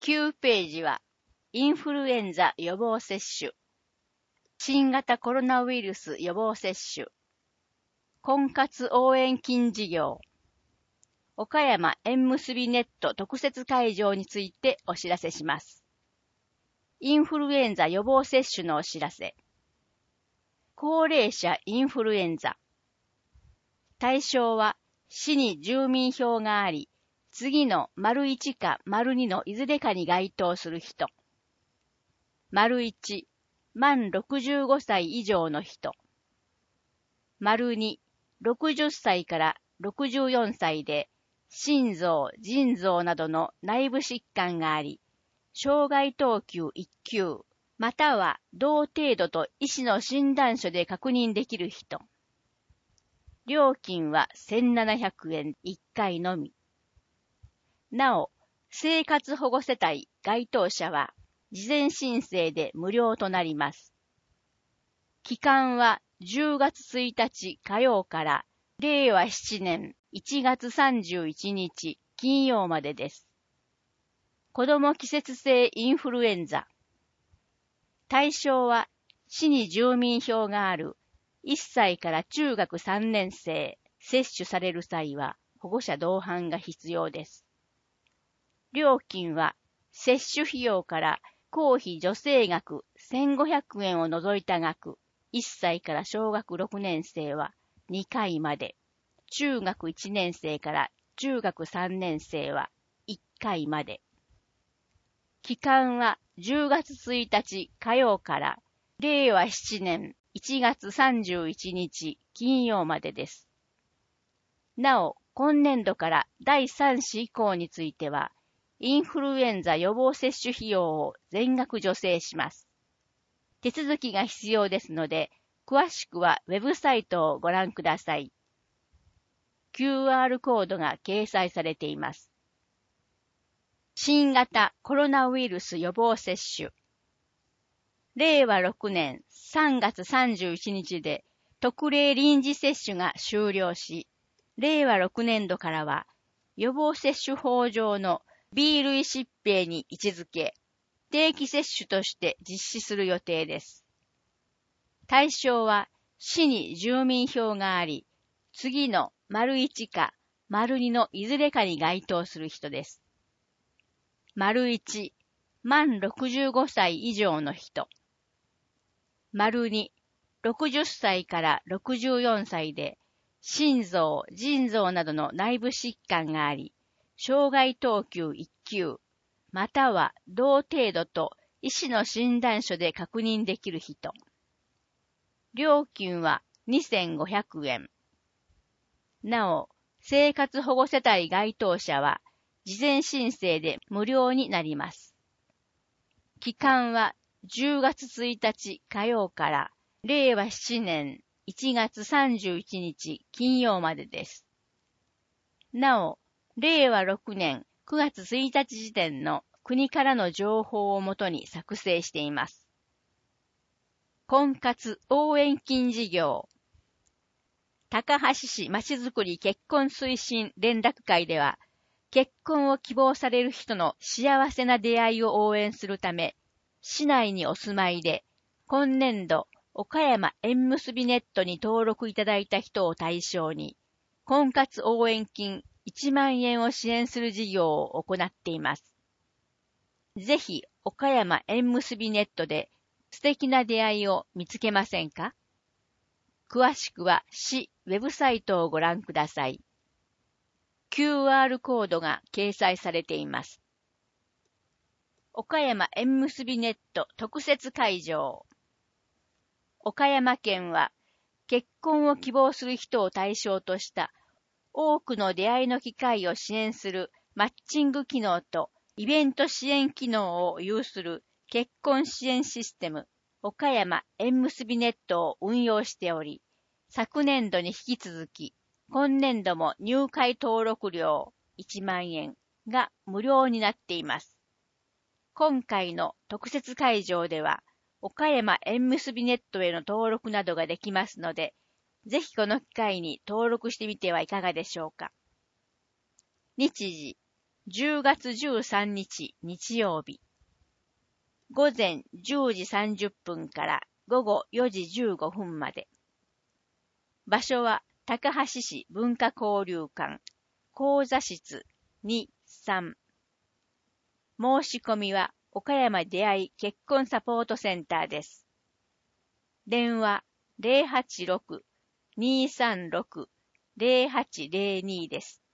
9ページは、インフルエンザ予防接種、新型コロナウイルス予防接種、婚活応援金事業、岡山縁結びネット特設会場についてお知らせします。インフルエンザ予防接種のお知らせ。高齢者インフルエンザ。対象は、市に住民票があり、次の丸1か丸2のいずれかに該当する人。丸1、満65歳以上の人。丸2、60歳から64歳で、心臓、腎臓などの内部疾患があり、障害等級1級、または同程度と医師の診断書で確認できる人。料金は1700円1回のみ。なお、生活保護世帯該当者は、事前申請で無料となります。期間は10月1日火曜から令和7年1月31日金曜までです。子ども季節性インフルエンザ。対象は市に住民票がある1歳から中学3年生、接種される際は保護者同伴が必要です。料金は接種費用から公費助成額1500円を除いた額、1歳から小学6年生は2回まで、中学1年生から中学3年生は1回まで。期間は10月1日火曜から令和7年1月31日金曜までです。なお、今年度から第3子以降については、インフルエンザ予防接種費用を全額助成します。手続きが必要ですので、詳しくはウェブサイトをご覧ください。QR コードが掲載されています。新型コロナウイルス予防接種。令和6年3月31日で特例臨時接種が終了し、令和6年度からは予防接種法上の B 類疾病に位置づけ、定期接種として実施する予定です。対象は市に住民票があり、次の丸1か丸2のいずれかに該当する人です。丸1、満65歳以上の人。丸2、60歳から64歳で、心臓、腎臓などの内部疾患があり、障害等級1級、または同程度と医師の診断書で確認できる人。料金は2500円。なお、生活保護世帯該当者は、事前申請で無料になります。期間は10月1日火曜から令和7年1月31日金曜までです。なお、令和6年9月1日時点の国からの情報をもとに作成しています。婚活応援金事業。高橋市まちづくり結婚推進連絡会では、結婚を希望される人の幸せな出会いを応援するため、市内にお住まいで、今年度、岡山縁結びネットに登録いただいた人を対象に、婚活応援金1万円を支援する事業を行っています。ぜひ、岡山縁結びネットで素敵な出会いを見つけませんか？詳しくは市ウェブサイトをご覧ください。QR コードが掲載されています。岡山縁結びネット特設会場。岡山県は結婚を希望する人を対象とした多くの出会いの機会を支援するマッチング機能とイベント支援機能を有する結婚支援システム岡山縁結びネットを運用しており、昨年度に引き続き今年度も入会登録料1万円が無料になっています。今回の特設会場では、岡山縁結びネットへの登録などができますので、ぜひこの機会に登録してみてはいかがでしょうか。日時 10月13日日曜日。午前10時30分から午後4時15分まで。場所は高梁市文化交流館、講座室2、3。申し込みは岡山出会い結婚サポートセンターです。電話086-236-0802です。